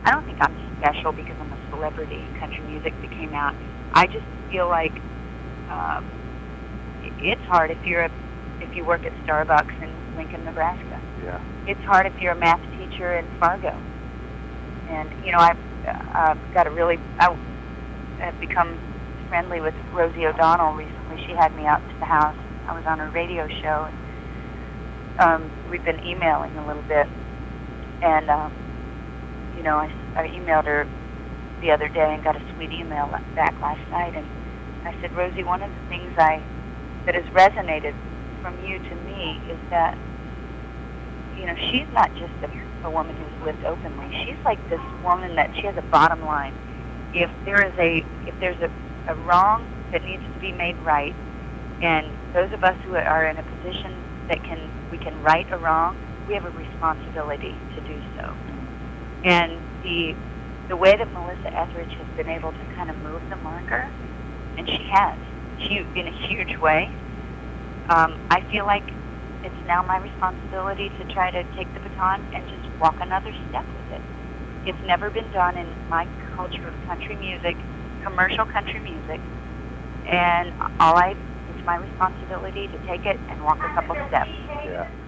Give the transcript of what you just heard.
I don't think I'm special because I'm a celebrity in country music that came out. I just feel like it's hard if you work at Starbucks in Lincoln, Nebraska. Yeah. It's hard if you're a math teacher in Fargo. And I've got I have become friendly with Rosie O'Donnell recently. She had me out to the house. I was on her radio show, and we've been emailing a little bit. And I emailed her the other day and got a sweet email back last night. And I said, Rosie, one of the things that has resonated from you to me is that she's not just a woman who's lived openly. She's like this woman that she has a bottom line. If there's a wrong that needs to be made right, and those of us who are in a position that we can right a wrong, we have a responsibility to do so. And the way that Melissa Etheridge has been able to kind of move the marker, and she in a huge way. I feel like it's now my responsibility to try to take the baton and just walk another step with it. It's never been done in my culture of country music, commercial country music, and it's my responsibility to take it and walk a couple steps. Yeah.